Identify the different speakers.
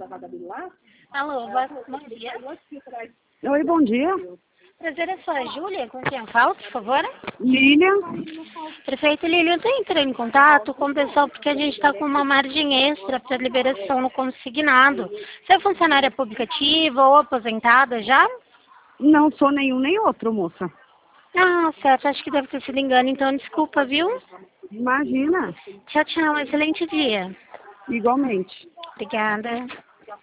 Speaker 1: Alô, bom dia.
Speaker 2: Oi, bom dia.
Speaker 1: Prazer, eu sou a Júlia. Com quem eu falo, por favor?
Speaker 2: Lilian.
Speaker 1: Prefeito Lilian, eu estou entrando em contato com o pessoal porque a gente está com uma margem extra para liberação no consignado. Você é funcionária pública ativa ou aposentada já?
Speaker 2: Não sou nenhum nem outro, moça.
Speaker 1: Ah, certo. Acho que deve ter sido engano, então desculpa, viu?
Speaker 2: Imagina.
Speaker 1: Tchau, tchau. Excelente dia.
Speaker 2: Igualmente.
Speaker 1: Obrigada.